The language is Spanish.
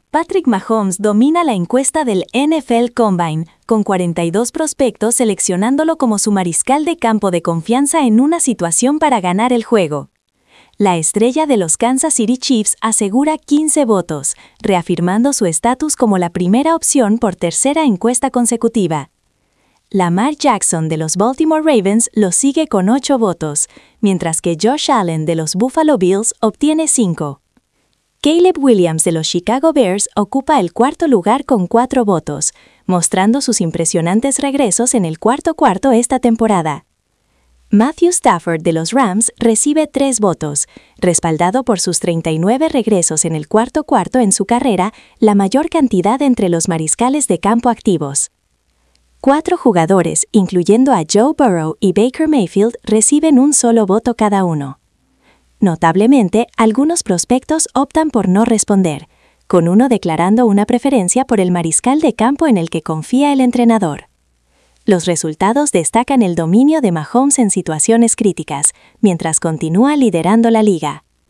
Patrick Mahomes domina la encuesta del NFL Combine, con 42 prospectos seleccionándolo como su mariscal de campo de confianza en una situación para ganar el juego. La estrella de los Kansas City Chiefs asegura 15 votos, reafirmando su estatus como la primera opción por tercera encuesta consecutiva. Lamar Jackson de los Baltimore Ravens lo sigue con 8 votos, mientras que Josh Allen de los Buffalo Bills obtiene 5. Caleb Williams de los Chicago Bears ocupa el cuarto lugar con 4 votos, mostrando sus impresionantes regresos en el cuarto cuarto esta temporada. Matthew Stafford de los Rams recibe 3 votos, respaldado por sus 39 regresos en el cuarto cuarto en su carrera, la mayor cantidad entre los mariscales de campo activos. 4 jugadores, incluyendo a Joe Burrow y Baker Mayfield, reciben un solo voto cada uno. Notablemente, algunos prospectos optan por no responder, con uno declarando una preferencia por el mariscal de campo en el que confía el entrenador. Los resultados destacan el dominio de Mahomes en situaciones críticas, mientras continúa liderando la liga.